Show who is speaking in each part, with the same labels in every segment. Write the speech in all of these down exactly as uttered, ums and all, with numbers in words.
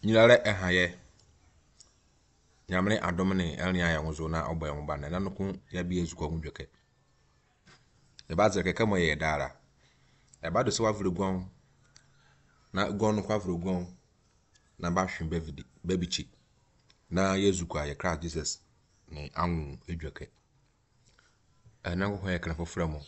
Speaker 1: nyilare ehaye nyamne adomne elnya ya nzo na ogba yon ba na nku ya bi ezuko nwujoke e ba zeke kama ye dara e ba do se wa vrugon na gon kwa vrugon na ba hwen bevidi bebichi na yezuko aye Christ Jesus ni anwu edwoke ana go hoye kra foframo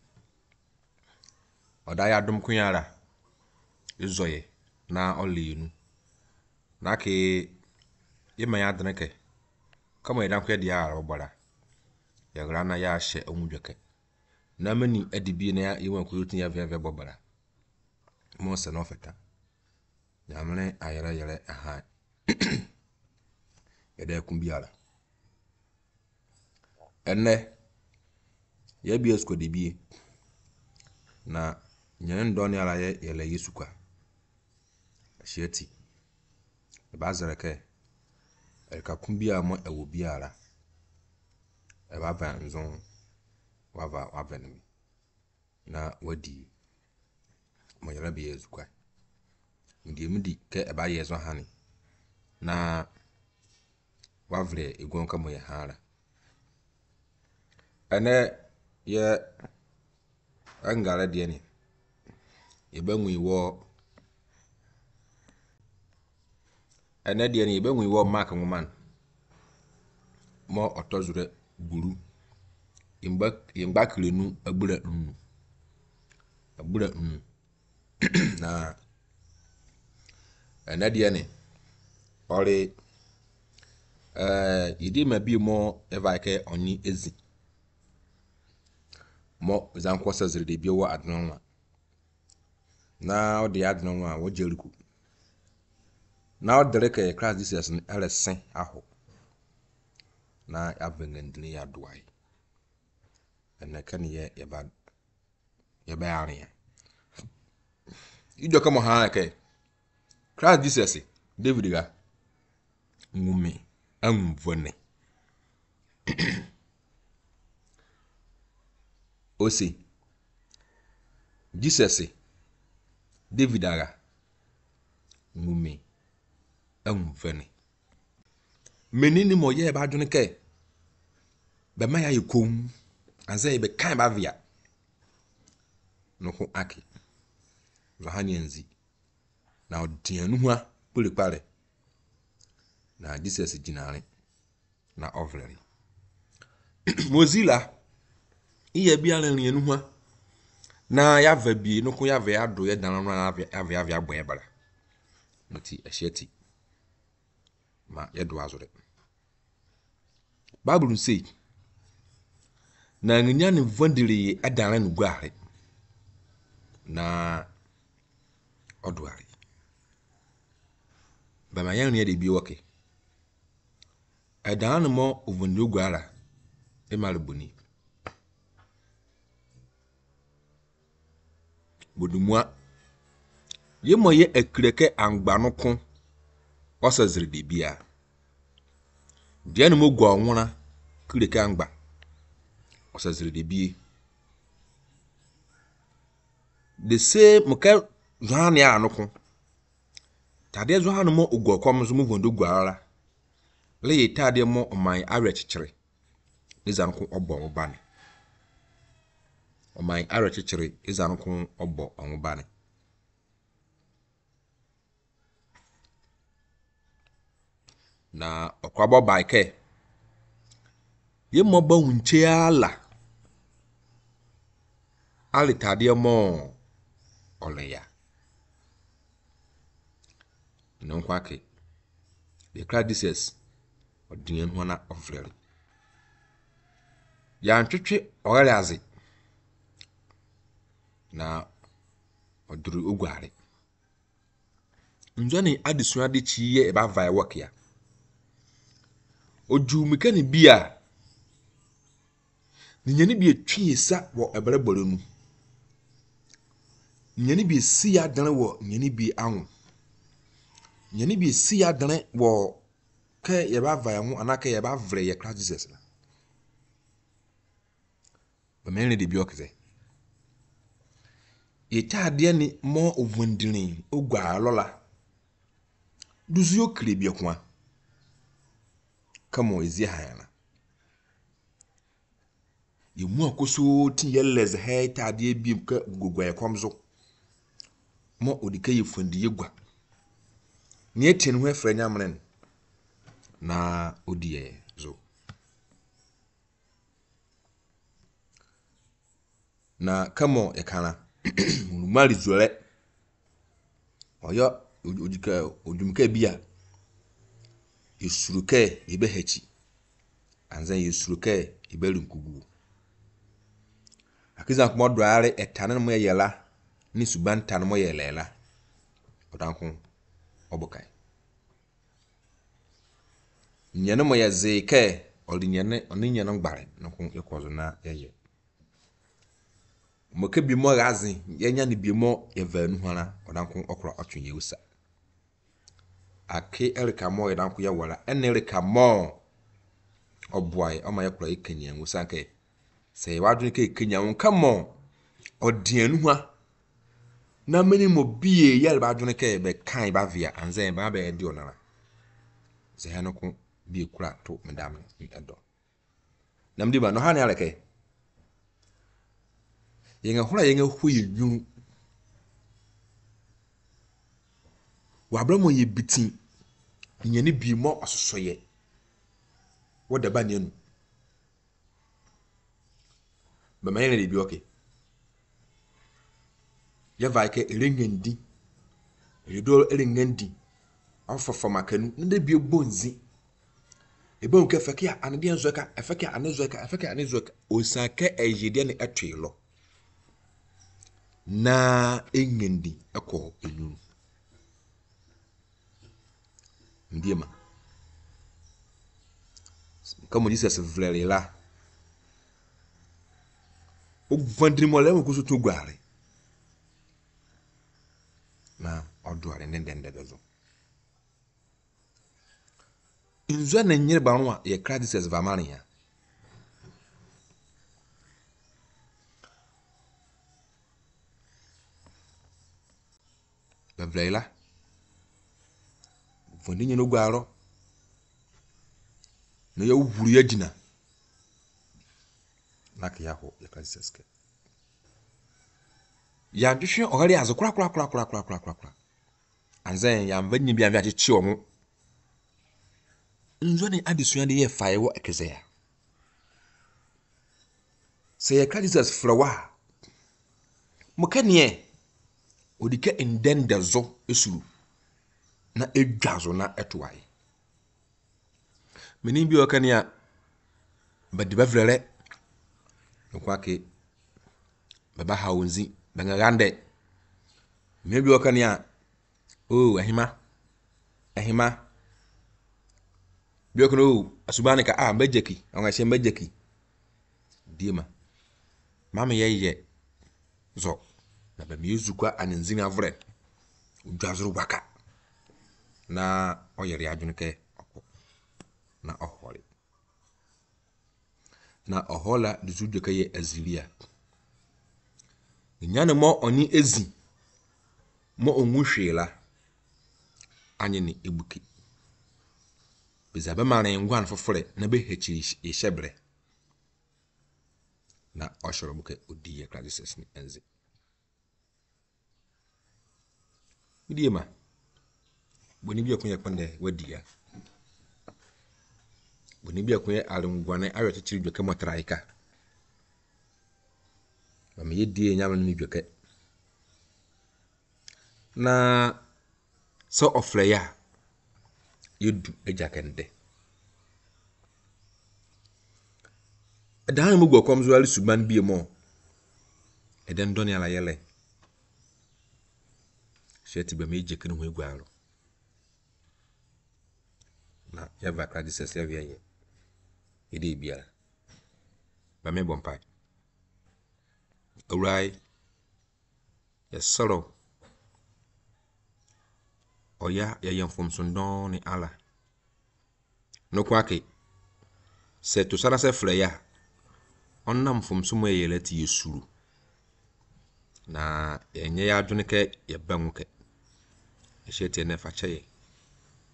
Speaker 1: oda ya dum kunyara izoye na olinu na ke yema ya drenke kama idan kwe dia ara ogbara ya grana ya hye onwudweke na mani adibi na ya iwan ko tin ya veve bogbara mo se no feta nyamne ayere yere aha ede kumbiara enne ye bi esko de bi na nyen ndo ni ara ye yele yesuka shieti ba zareke e ka kumbia mo ewo biara e ba van nzon wava wavenmi na wadi mo yara bi yesuka ndi mudi ke e ba yezo hani na wavre egon ka mo ye hara ene ye angara de ni e ba nwi wo ene de ni e ba nwi wo mark woman mo otozure guru imba imba krenu agbura nnu agbura nnu na ene de ni ori eh idi ma bi mo eva ke oni ezi mo zan kwasa zirde bi wo adnonwa na odi adnonwa wo jeriku na odere ke Christ Jesus ni elesen aho na avengendini ya duai ene kan ye yeba yeba yare ijo kamo ha ke Christ Jesus David ga ngumi amvone osi Jesus David aga ngumi amvone menini mo ye ba dwene ke be ma ya yikom anze be kan ba via no ho aki zohani nzi na odianu hu a polepare na Jesus ginare na ovleri mozilla iye bia len enu hu na ya va bi no ko ya va ya do ye dan no na ya va ya va boye bara noti eheti ma ye do azure Bible say na nya ne vandiri adan no guare na oduare ba ma yan ne de bi woke adan no mo ovundu guara e malboni bodumua ye moye akreke angba no ko osazire de bia de no mo gwa onwura kreke angba osazire de bie de se muka zwane anoko tade zwane mo ogwo kom zo mo vondo guara le ye tade mo oman awe chichire ne zanko obo mo bane oman awe chichire izanko obo mo bane na okwabo baike ye mo ba wunche ala ali tade mo oleya no kwake the Christ odian ho na ofrere ya ntwetwe ogale aze na oduru ogware nzoni adesua de chiye e ba vai work ya oju mekani bia nyani bi etwe sa wo ebereboro nu nyani bi si ya dan wo nyani bi anwo nyani bi si ya dan wo ke ye ba vai ho anaka ye ba vre ye Christ Jesus na ba men de bi okze ye tade ni mo ovundini ogwa lola duzu kire bi kwa kamo ezi hayana yemu akoso tin yelles he tade bi ka gugwa yakomzo mo odika yefundi yegwa ne etin ho efra nyamren na odie zo na kamo yakana mali zole oyo odika odumka bia yesuruke yebe hachi anzan yesuruke yebe runkugu akiza kuma doare etanen mo yela ni suban tan mo yelela odanko obukai nyane mo yazeke odinyane oninyane ngbare nko yekozo na yeye mo ke bi mo gazi yenya ni bi mo yevanu hana odanko okro otwenye usa ake erika mo yedanko ya wala enerika mo oboy o ma yakro ikenya usa nke se wadun ke ikenya wonka mo odianu ha na meni mo bie yel ba dun ke be kan ba via anzen ba be di onara se hanoko bi kura to medam edo namdi ba no ha ne aleke yenga hura yenga huye nyu wabramo ye bitin nyane bi mo asosoye woda ba ne nu ba mayene de bi okay ya vaike erengendi edo erengendi afofo makanu nde bi bonzi ebe nke feke anede enzoka efeke anezoka efeke anezoka osake ejide ne atwelo na engendi akọ enu ndiema kama Jesus vlele la o vandri mole mo kuso to gware na oduare ndende bezo inzo na nyire banwa ye kra Jesus vamania bevlela fondi nyino gwaro no ya wuru ya jina nak ya ho ye kra Jesus ke ya dwhwe ogari azo kura kura kura kura kura kura kura anzen ya mvanyi bia bia chi omo nzo ne adesua de ye fae wo ekeze se ye kra Jesus frawa mokanie odika endende zo esuru na edwazo na etwae meni bi okania badiba vrele nkwake baba hawunzi bangagande meni bi okania oh ahima ahima bi okano asubane ka ah mbejeki onga she mbejeki diema mama yeye zo na ba miyuzukwa anenzini avre udwazuru waka na oyere adwunke okko na ohole na ohola duzudwe kaye azilia nyane mo oni ezi mo onwuhwela anye ni ebuki bezabe mane ngwan fofore na be hechiri yeshebre na oshorobuke odiye kradises ni enzi Idiema boni bi akunya kwande wadia boni bi akunya alungwane awete chiri dweke motraika ba me yedie nyama ni dweke na so ofleya yedu ejakende edan mu gwo komzo ali suban bi mo eden doni ala yele sheti ba me jekene ho egwaro na ya va kra Jesus ya wiye ide bia ba me bompai awrai ya soro oya ya yemfom sondon ni ala no kwake se to sara se freya onnam fom sumo yelati yesuru na enye ya adwene ke ye banwuke sheti ne fa cheye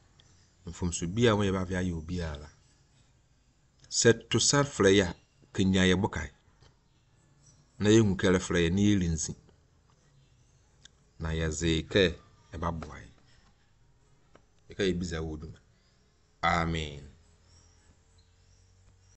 Speaker 1: mfomso bia wo ye ba via ye obi ala set to sar freya kenya ye bokai na ye hu kele freya ni irinzi na ye zeke e ba boy e ka ye biza wodu. Amen.